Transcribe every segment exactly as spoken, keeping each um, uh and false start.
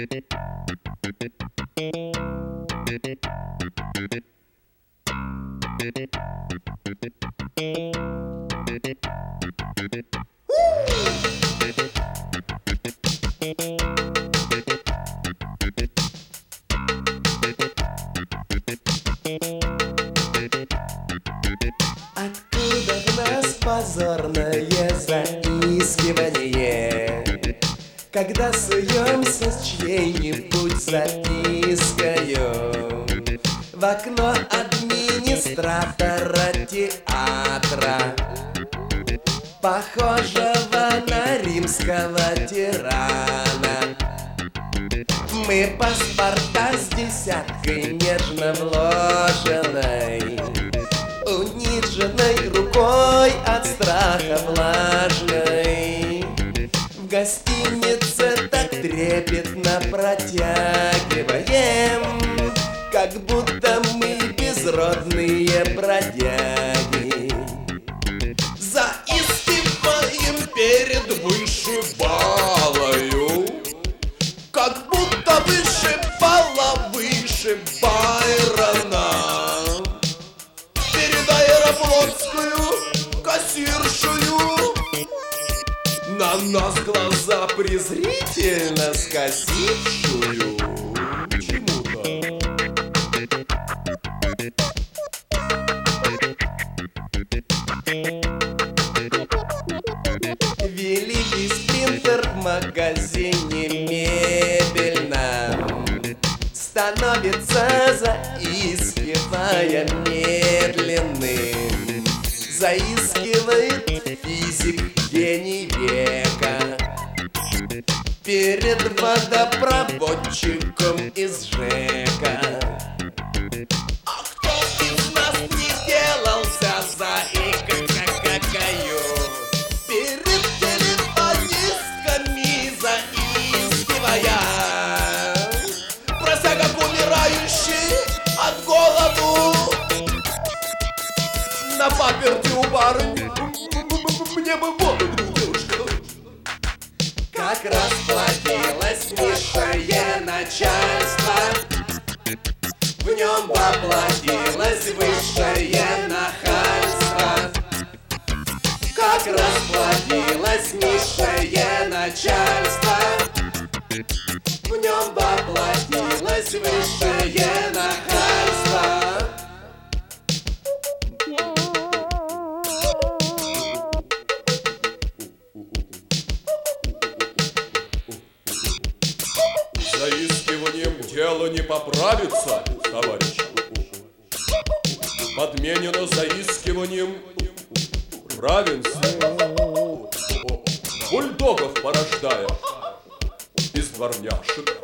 Откуда в нас позорное заискивание, когда суемся с чьей-нибудь запискою в окно администратора театра, похожего на римского тирана? Мы паспорта с десяткой нежно вложенной, униженной рукой от страха влажной, в гостинице так трепетно протягиваем, как будто мы безродные бродяги. Заискиваем перед вышибалою, как будто вышибала выше Байрона. Перед аэрофлотскую кассиршую на нас глаза презрительно скосившую почему-то. Великий спринтер в магазине мебельном становится, заискивая, медленным. Заискивает физик, гений века, перед водопроводчиком из ЖЭКа. А кто из нас не делался заикой-какаю перед телефонистками заискивая, прося как умирающий от голоду на паперти у барыни: мне бы воду, девушка. Как расплатилось низшее начальство, в нем воплотилось высшее нахальство. Как расплатилось низшее начальство, в нем воплотилось высшее нахальство. Заискиванием дело не поправится, товарищ. Подменено заискиванием равенство, бульдогов порождая из дворняшек.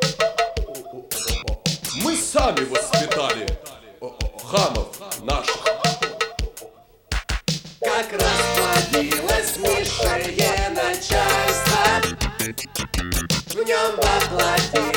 Мы сами воспитали хамов наших. Как расплодилось высшее начальство, в нем воплотилось